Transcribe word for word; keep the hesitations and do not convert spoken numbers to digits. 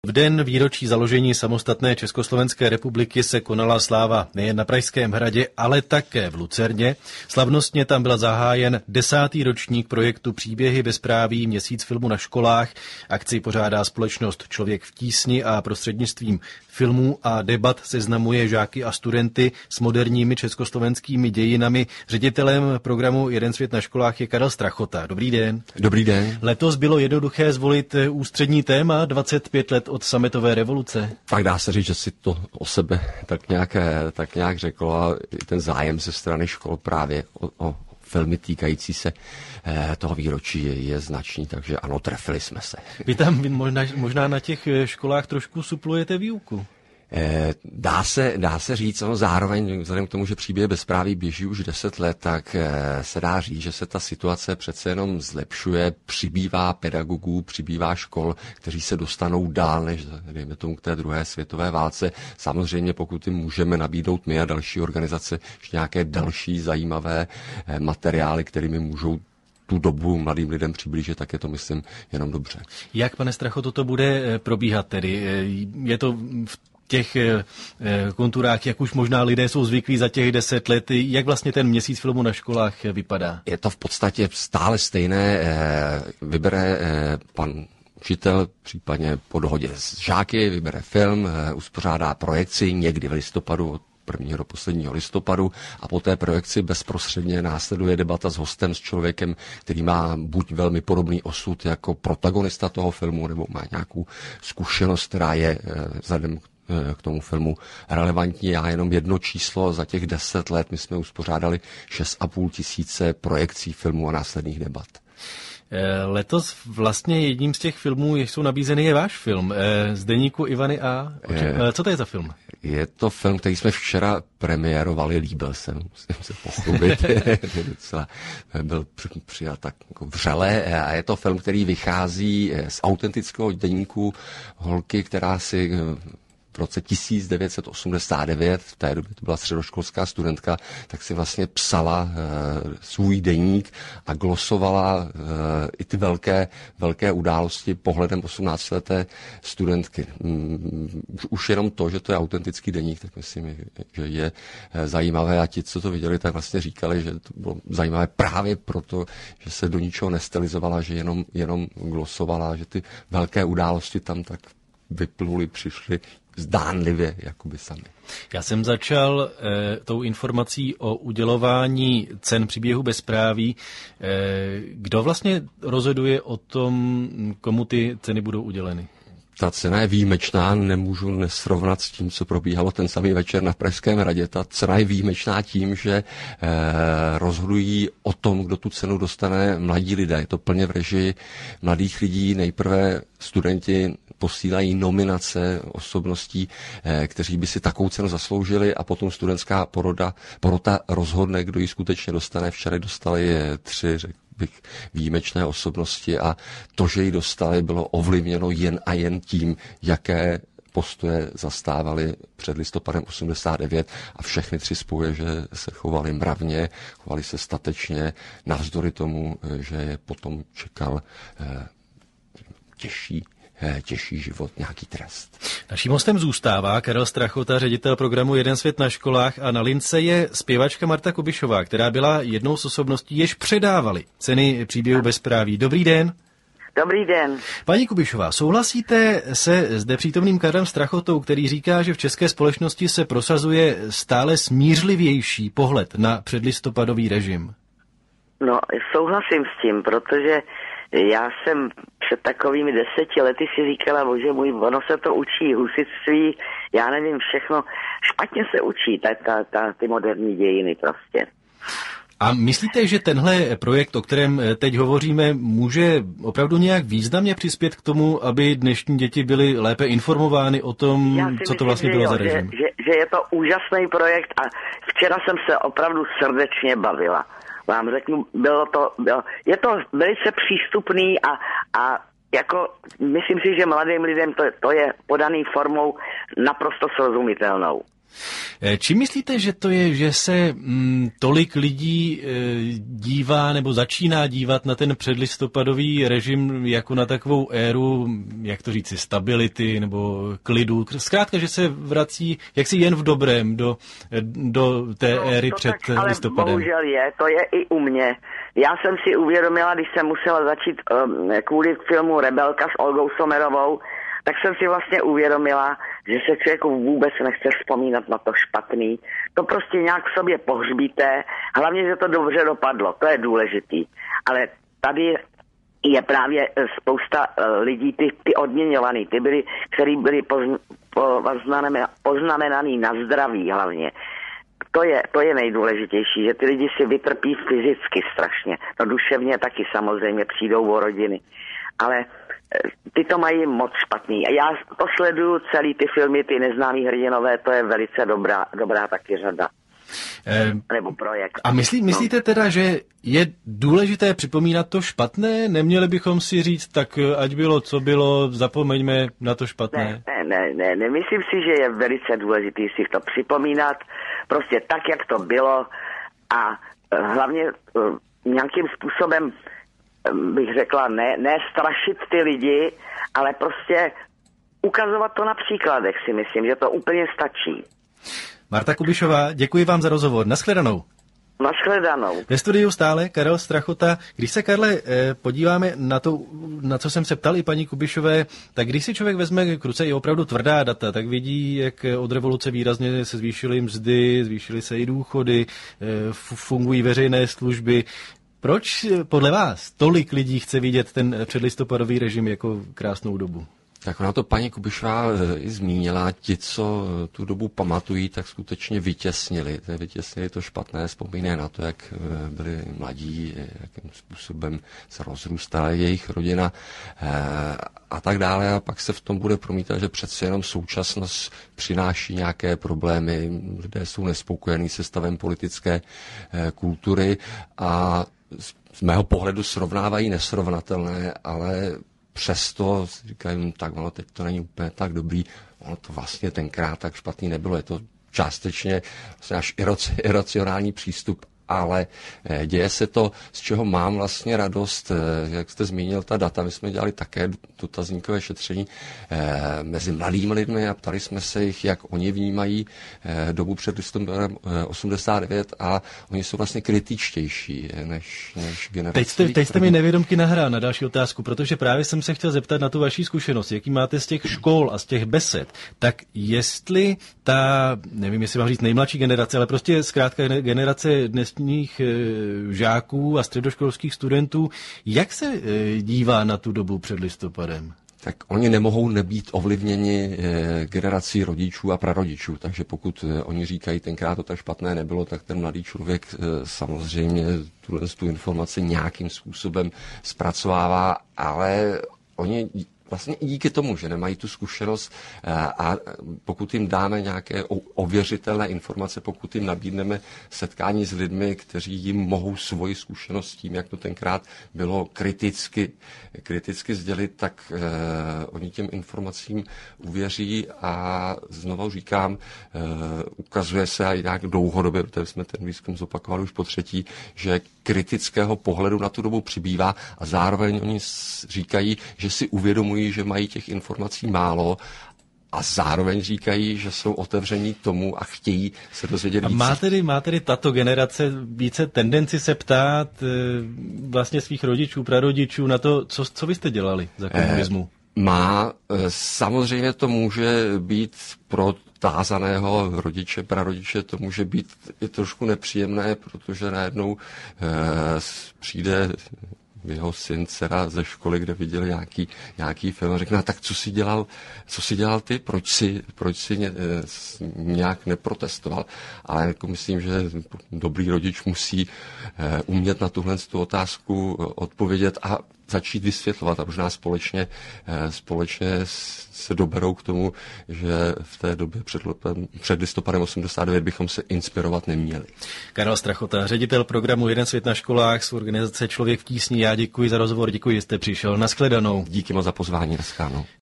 V den výročí založení samostatné Československé republiky se konala sláva nejen na Pražském hradě, ale také v Lucerně. Slavnostně tam byl zahájen desátý ročník projektu Příběhy bezpráví, měsíc filmu na školách. Akci pořádá společnost Člověk v tísni a prostřednictvím filmů a debat seznamuje žáky a studenty s moderními československými dějinami. Ředitelem programu Jeden svět na školách je Karel Strachota. Dobrý den. Dobrý den. Letos bylo jednoduché zvolit ústřední téma dvacet pět let od sametové revoluce. Tak dá se říct, že si to o sebe tak nějak, tak nějak řekl a ten zájem ze strany škol právě o, o filmy týkající se eh, toho výročí je, je značný, takže ano, trefili jsme se. Vy tam možná, možná na těch školách trošku suplujete výuku. Dá se, dá se říct, no zároveň vzhledem k tomu, že Příběh bezpráví běží už deset let, tak se dá říct, že se ta situace přece jenom zlepšuje, přibývá pedagogů, přibývá škol, kteří se dostanou dál, než dejme tomu k té druhé světové válce. Samozřejmě pokud jim můžeme nabídnout my a další organizace ještě nějaké další zajímavé materiály, kterými můžou tu dobu mladým lidem přiblížit, tak je to, myslím, jenom dobře. Jak, pane Strachoto, to bude probíhat tedy? Je to v těch konturách, jak už možná lidé jsou zvyklí za těch deset let, jak vlastně ten měsíc filmu na školách vypadá? Je to v podstatě stále stejné. Vybere pan učitel, případně po dohodě s žáky, vybere film, uspořádá projekci někdy v listopadu, od prvního do posledního listopadu, a po té projekci bezprostředně následuje debata s hostem, s člověkem, který má buď velmi podobný osud jako protagonista toho filmu, nebo má nějakou zkušenost, která je vzhledem k tomu filmu relevantní. Já jenom jedno číslo, za těch deset let my jsme uspořádali šest a půl tisíce projekcí filmů a následných debat. Letos vlastně jedním z těch filmů, jež jsou nabízeny, je váš film z deníku Ivany A. Co to je za film? Je to film, který jsme včera premiérovali, líbil se, musím se pochlubit. Docela byl přijat tak jako vřele. A je to film, který vychází z autentického deníku holky, která si v roce tisíc devět set osmdesát devět, v té době to byla středoškolská studentka, tak si vlastně psala e, svůj deník a glosovala e, i ty velké, velké události pohledem osmnáctileté studentky. Mm, už jenom to, že to je autentický deník, tak myslím, že je e, zajímavé, a ti, co to viděli, tak vlastně říkali, že to bylo zajímavé právě proto, že se do ničeho nestilizovala, že jenom, jenom glosovala, že ty velké události tam tak vypluli, přišli zdánlivě, jakoby sami. Já jsem začal e, tou informací o udělování cen Příběhu bezpráví. E, kdo vlastně rozhoduje o tom, komu ty ceny budou uděleny? Ta cena je výjimečná, nemůžu nesrovnat s tím, co probíhalo ten samý večer na Pražském hradě. Ta cena je výjimečná tím, že e, rozhodují o tom, kdo tu cenu dostane, mladí lidé. Je to plně v režii mladých lidí. Nejprve studenti posílají nominace osobností, eh, kteří by si takovou cenu zasloužili, a potom studentská poroda, porota rozhodne, kdo ji skutečně dostane. Včera dostali tři, řekl bych, výjimečné osobnosti, a to, že ji dostali, bylo ovlivněno jen a jen tím, jaké postoje zastávali před listopadem osmdesát devět, a všechny tři spojuje, že se chovali mravně, chovali se statečně, navzdory tomu, že je potom čekal eh, těžší těžší život, nějaký trest. Naším hostem zůstává Karel Strachota, ředitel programu Jeden svět na školách, a na lince je zpěvačka Marta Kubišová, která byla jednou z osobností, jež předávali ceny Příběhu bezpráví. Dobrý den. Dobrý den. Paní Kubišová, souhlasíte se zde přítomným Karlem Strachotou, který říká, že v české společnosti se prosazuje stále smířlivější pohled na předlistopadový režim? No, souhlasím s tím, protože já jsem před takovými deseti lety si říkala, bože můj, ono se to učí, husitství, já nevím, všechno, špatně se učí, ta, ta, ta, ty moderní dějiny prostě. A myslíte, že tenhle projekt, o kterém teď hovoříme, může opravdu nějak významně přispět k tomu, aby dnešní děti byly lépe informovány o tom, co myslím, to vlastně bylo jo, za režim? Že, že, že je to úžasný projekt, a včera jsem se opravdu srdečně bavila. Vám řeknu, bylo to, bylo, je to velice přístupný a, a jako myslím si, že mladým lidem to, to je podaný formou naprosto srozumitelnou. Čím myslíte, že to je, že se mm, tolik lidí e, dívá nebo začíná dívat na ten předlistopadový režim jako na takovou éru, jak to říci, stability nebo klidu? Zkrátka, že se vrací jaksi jen v dobrém do, do té no, éry před tak, ale listopadem. Bohužel je, to je i u mě. Já jsem si uvědomila, když jsem musela začít um, kvůli filmu Rebelka s Olgou Somerovou, tak jsem si vlastně uvědomila, že se člověku vůbec nechce vzpomínat na to špatný. To prostě nějak v sobě pohřbíte, hlavně, že to dobře dopadlo, to je důležitý. Ale tady je právě spousta lidí, ty, ty odměňovaný, ty byli, který byli pozn, poznamenaný na zdraví hlavně. To je, to je nejdůležitější, že ty lidi si vytrpí fyzicky strašně. No duševně taky samozřejmě přijdou o rodiny. Ale ty to mají moc špatný. A já to sleduju celý ty filmy, ty neznámý hrdinové, to je velice dobrá, dobrá taky řada. Eh, Nebo projekt. A myslí, myslíte no. teda, že je důležité připomínat to špatné? Neměli bychom si říct, tak ať bylo, co bylo, zapomeňme na to špatné? Ne, ne, ne, ne. Myslím si, že je velice důležité si to připomínat, prostě tak, jak to bylo a hlavně nějakým způsobem bych řekla, ne, ne strašit ty lidi, ale prostě ukazovat to na příkladech, si myslím, že to úplně stačí. Marta Kubišová, děkuji vám za rozhovor. Naschledanou. Naschledanou. Ve studiu stále Karel Strachota. Když se, Karle, podíváme na to, na co jsem se ptal i paní Kubišové, tak když si člověk vezme k ruce i opravdu tvrdá data, tak vidí, jak od revoluce výrazně se zvýšily mzdy, zvýšily se i důchody, fungují veřejné služby. Proč podle vás tolik lidí chce vidět ten předlistopadový režim jako krásnou dobu? Tak ona to paní Kubišová i zmínila, ti, co tu dobu pamatují, tak skutečně vytěsnili. Vytěsnili to špatné, vzpomínají na to, jak byli mladí, jakým způsobem se rozrůstala jejich rodina a tak dále. A pak se v tom bude promítat, že přece jenom současnost přináší nějaké problémy, lidé jsou nespokojení se stavem politické kultury a z mého pohledu srovnávají nesrovnatelné, ale přesto říkají, tak ono teď to není úplně tak dobrý, ono to vlastně tenkrát tak špatný nebylo, je to částečně vlastně až iracionální přístup, ale děje se to, z čeho mám vlastně radost, jak jste zmínil ta data, my jsme dělali také dotazníkové šetření mezi mladými lidmi a ptali jsme se jich, jak oni vnímají dobu před listopadem osmdesát devět a oni jsou vlastně kritičtější než, než generace. Teď jste, teď jste mi nevědomky nahrál na další otázku, protože právě jsem se chtěl zeptat na tu vaší zkušenost, jaký máte z těch škol a z těch besed, tak jestli ta, nevím, jestli mám říct nejmladší generace, ale prostě zkrátka generace dnes žáků a středoškolských studentů, jak se dívá na tu dobu před listopadem? Tak oni nemohou nebýt ovlivněni generací rodičů a prarodičů, takže pokud oni říkají, tenkrát to tak špatné nebylo, tak ten mladý člověk samozřejmě tuhle tu informaci nějakým způsobem zpracovává, ale oni vlastně i díky tomu, že nemají tu zkušenost a pokud jim dáme nějaké ověřitelné informace, pokud jim nabídneme setkání s lidmi, kteří jim mohou svoji zkušenost s tím, jak to tenkrát bylo kriticky, kriticky sdělit, tak eh, oni těm informacím uvěří a znovu říkám, eh, ukazuje se i nějak dlouhodobě, protože jsme ten výzkum zopakovali už po třetí, že kritického pohledu na tu dobu přibývá a zároveň oni říkají, že si uvědomují, že mají těch informací málo a zároveň říkají, že jsou otevření tomu a chtějí se dozvědět více. A má tedy, má tedy tato generace více tendenci se ptát e, vlastně svých rodičů, prarodičů na to, co, co vy jste dělali za komunismu? E, má. E, samozřejmě to může být pro tázaného rodiče, prarodiče, to může být i trošku nepříjemné, protože najednou e, přijde jeho syn, dcera ze školy, kde viděl nějaký, nějaký film a řekne, no, tak co jsi dělal, co jsi dělal ty, proč si, proč si ně, nějak neprotestoval. Ale jako myslím, že dobrý rodič musí eh, umět na tuhle tu otázku odpovědět a začít vysvětlovat a možná společně, eh, společně se doberou k tomu, že v té době před, před listopadem osmdesát devět bychom se inspirovat neměli. Karel Strachota, ředitel programu Jeden svět na školách z organizace Člověk v tísni. Já děkuji za rozhovor, děkuji, že jste přišel. Naschledanou. Díky moc za pozvání, naschledanou.